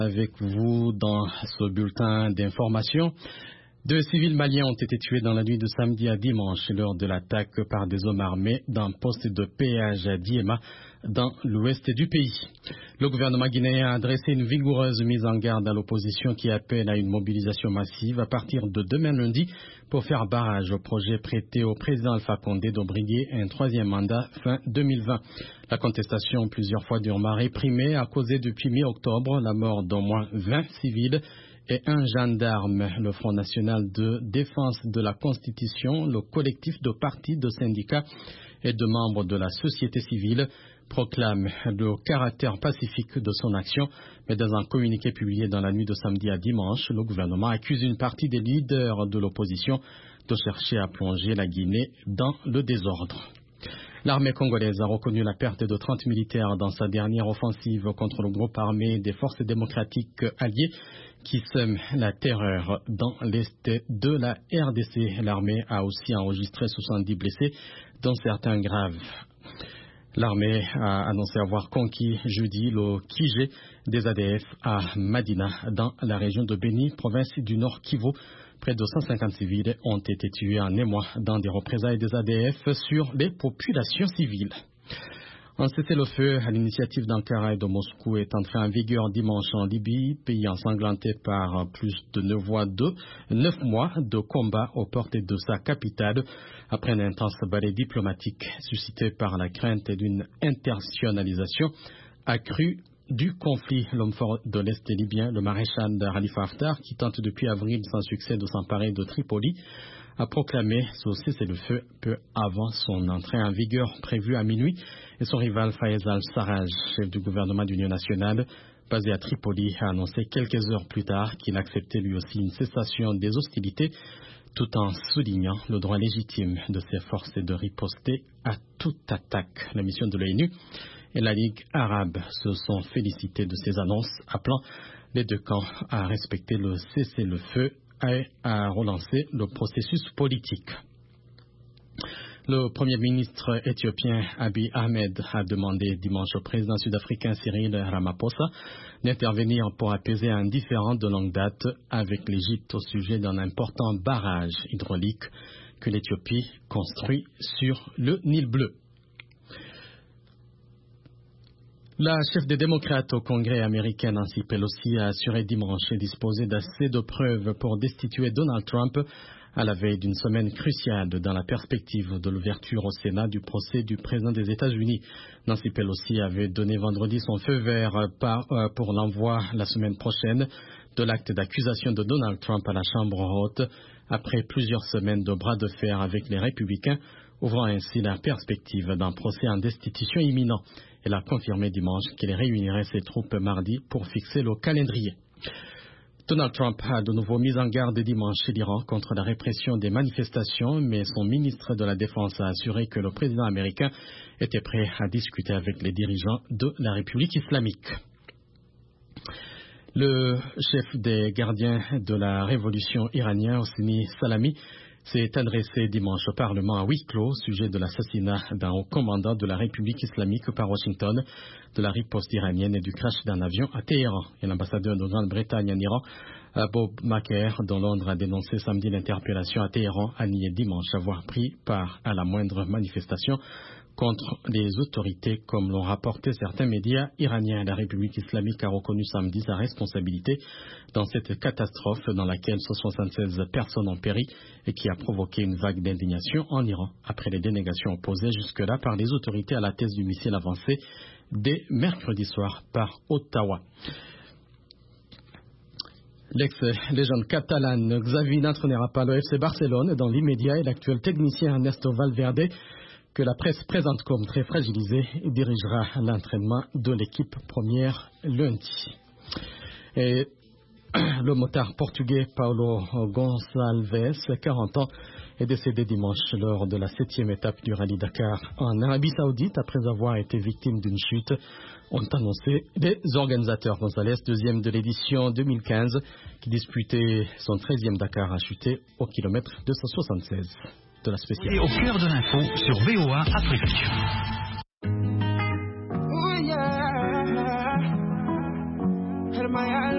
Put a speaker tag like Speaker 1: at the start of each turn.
Speaker 1: Avec vous dans ce bulletin d'information. 2 civils maliens ont été tués dans la nuit de samedi à dimanche lors de l'attaque par des hommes armés d'un poste de péage à Diema dans l'ouest du pays. Le gouvernement guinéen a adressé une vigoureuse mise en garde à l'opposition qui appelle à une mobilisation massive à partir de demain lundi pour faire barrage au projet prêté au président Alpha Condé de briguer un 3e mandat fin 2020. La contestation, plusieurs fois durement réprimée, a causé depuis mi-octobre la mort d'au moins 20 civils et un gendarme. Le Front national de défense de la Constitution, le collectif de partis, de syndicats et de membres de la société civile proclame le caractère pacifique de son action, mais dans un communiqué publié dans la nuit de samedi à dimanche, le gouvernement accuse une partie des leaders de l'opposition de chercher à plonger la Guinée dans le désordre. L'armée congolaise a reconnu la perte de 30 militaires dans sa dernière offensive contre le groupe armé des forces démocratiques alliées qui sème la terreur dans l'est de la RDC. L'armée a aussi enregistré 70 blessés, dont certains graves. L'armée a annoncé avoir conquis jeudi le Kijé des ADF à Madina, dans la région de Beni, province du Nord Kivu. Près de 150 civils ont été tués en émoi dans des représailles des ADF sur les populations civiles. Un cessez-le-feu à l'initiative d'Ankara et de Moscou est entré en vigueur dimanche en Libye, pays ensanglanté par plus de 9 mois de combat aux portes de sa capitale, après une intense balai diplomatique suscitée par la crainte d'une internationalisation accrue du conflit. L'homme fort de l'Est libyen, le maréchal Khalifa Haftar, qui tente depuis avril sans succès de s'emparer de Tripoli, a proclamé ce cessez-le-feu peu avant son entrée en vigueur prévue à minuit, et son rival Fayez al-Sarraj, chef du gouvernement d'union nationale basé à Tripoli, a annoncé quelques heures plus tard qu'il acceptait lui aussi une cessation des hostilités, tout en soulignant le droit légitime de ses forces de riposter à toute attaque. La mission de l'ONU et la Ligue arabe se sont félicités de ces annonces, appelant les deux camps à respecter le cessez-le-feu et à relancer le processus politique. Le Premier ministre éthiopien Abiy Ahmed a demandé dimanche au président sud-africain Cyril Ramaphosa d'intervenir pour apaiser un différend de longue date avec l'Égypte au sujet d'un important barrage hydraulique que l'Éthiopie construit sur le Nil bleu. La chef des démocrates au Congrès américain, Nancy Pelosi, a assuré dimanche disposer d'assez de preuves pour destituer Donald Trump à la veille d'une semaine cruciale dans la perspective de l'ouverture au Sénat du procès du président des États-Unis. Nancy Pelosi avait donné vendredi son feu vert pour l'envoi la semaine prochaine de l'acte d'accusation de Donald Trump à la Chambre haute, après plusieurs semaines de bras de fer avec les républicains, ouvrant ainsi la perspective d'un procès en destitution imminent. Elle a confirmé dimanche qu'elle réunirait ses troupes mardi pour fixer le calendrier. Donald Trump a de nouveau mis en garde dimanche chez l'Iran contre la répression des manifestations, mais son ministre de la Défense a assuré que le président américain était prêt à discuter avec les dirigeants de la République islamique. Le chef des gardiens de la révolution iranien, Hosni Salami, s'est adressé dimanche au Parlement à huis clos au sujet de l'assassinat d'un haut commandant de la République islamique par Washington, de la riposte iranienne et du crash d'un avion à Téhéran. Et l'ambassadeur de Grande-Bretagne en Iran, Bob Maher, dont Londres a dénoncé samedi l'interpellation à Téhéran, a nié dimanche avoir pris part à la moindre manifestation contre les autorités, comme l'ont rapporté certains médias iraniens. La République islamique a reconnu samedi sa responsabilité dans cette catastrophe dans laquelle 76 personnes ont péri et qui a provoqué une vague d'indignation en Iran après les dénégations opposées jusque-là par les autorités à la thèse du missile avancé dès mercredi soir par Ottawa. L'ex-légende catalane Xavi n'entraînera pas le FC Barcelone dans l'immédiat et l'actuel technicien Ernesto Valverde, que la presse présente comme très fragilisé, dirigera l'entraînement de l'équipe première lundi. Et le motard portugais Paulo Gonçalves, 40 ans, est décédé dimanche lors de la 7e étape du Rallye Dakar en Arabie Saoudite après avoir été victime d'une chute, ont annoncé les organisateurs. Gonçalves, deuxième de l'édition 2015, qui disputait son 13e Dakar, a chuté au kilomètre 276 de la spéciale.
Speaker 2: Et au cœur de l'info sur VOA Afrique.